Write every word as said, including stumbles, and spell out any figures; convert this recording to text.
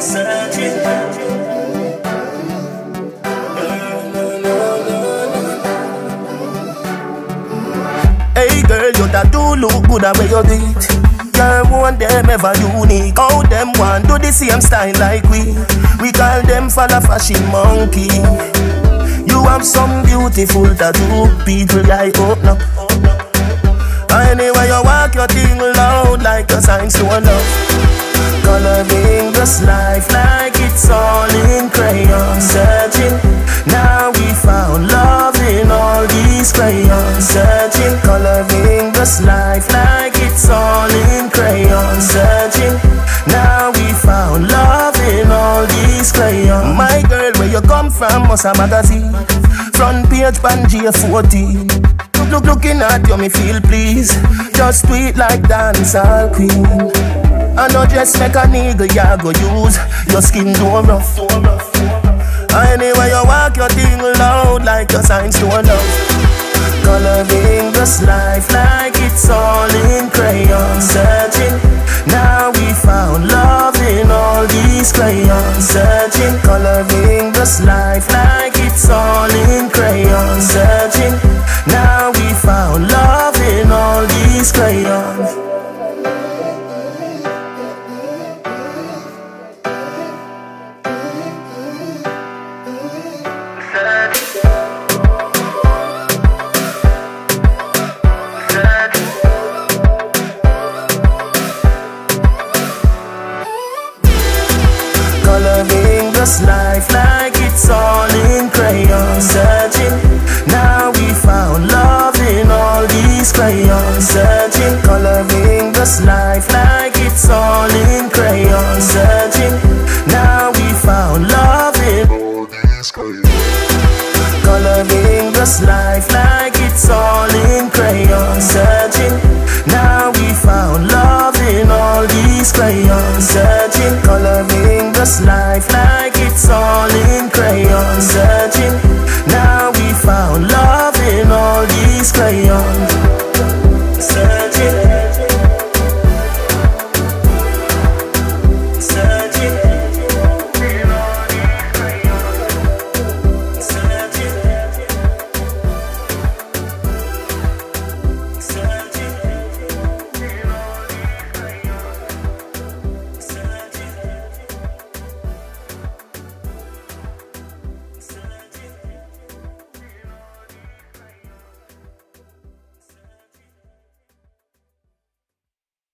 searching. Hey girl, you that do look good at where you do it. Girl, want them ever unique. How them want do the same style like we. We call them falla fashion monkey. You have some beautiful tattoo, people like open up. Anyway you walk your thing loud like a sign to a love. Coloring this life like it's all in crayon. Searching, now we found love in all these crayons. Searching, coloring this life like it's all in crayon. Searching, now we found love in all these crayons. My girl, where you come from, Musa magazine. Front page, Pangea fourteen. Look, looking at you, me feel please. Just tweet like dancehall queen. I know just make a nigga, ya go use. Your skin too rough. Anyway you walk your thing loud like a signs to a love. Coloring this life like it's all in crayon. Searching, now we found love in all these crayons. Searching, coloring this life like it's all in crayon. Searching, now we found love in all these crayons. Coloring this life like it's all in crayon. Searching, now we found love in all these crayons. Searching, coloring this life like it's all in crayon. Searching, now we found love in all these crayons. Coloring this life like it's all in crayon. Searching, now we found love in all these crayons. Searching, coloring this life like